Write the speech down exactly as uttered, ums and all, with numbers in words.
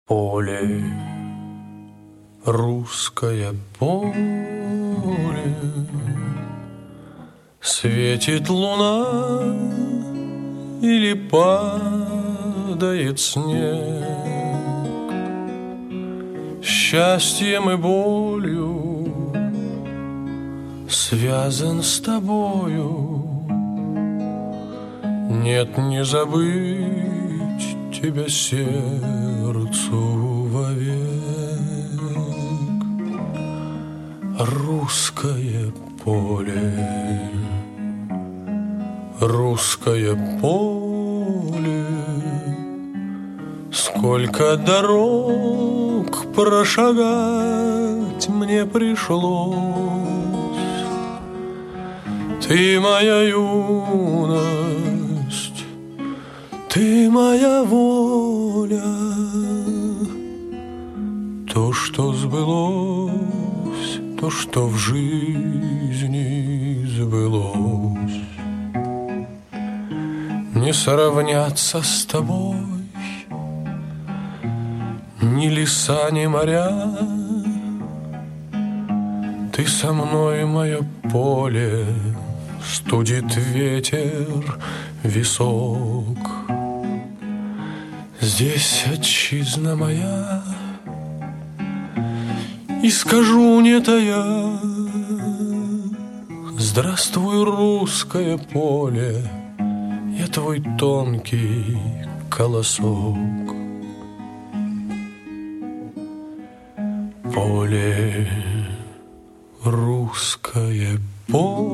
Поле, русское поле, светит луна или падает снег. Счастьем и болью связан с тобою. Нет, не забыть тебя сердцу вовек. Русское поле, русское поле, сколько дорог прошагать мне пришлось. Ты моя юность, ты моя воля, то, что сбылось, то, что в жизни сбылось. Не сравняться с тобой ни леса, ни моря. Ты со мной, мое поле, студит ветер висок. Здесь отчизна моя, и скажу не тая: здравствуй, русское поле, я твой тонкий колосок. Поле, русское поле,